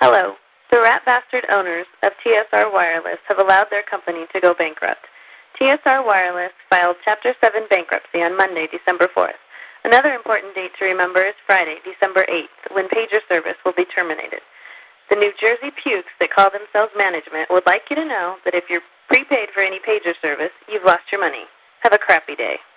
Hello. The rat bastard owners of TSR Wireless have allowed their company to go bankrupt. TSR Wireless filed Chapter 7 bankruptcy on Monday, December 4th. Another important date to remember is Friday, December 8th, when pager service will be terminated. The New Jersey pukes that call themselves management would like you to know that if you're prepaid for any pager service, you've lost your money. Have a crappy day.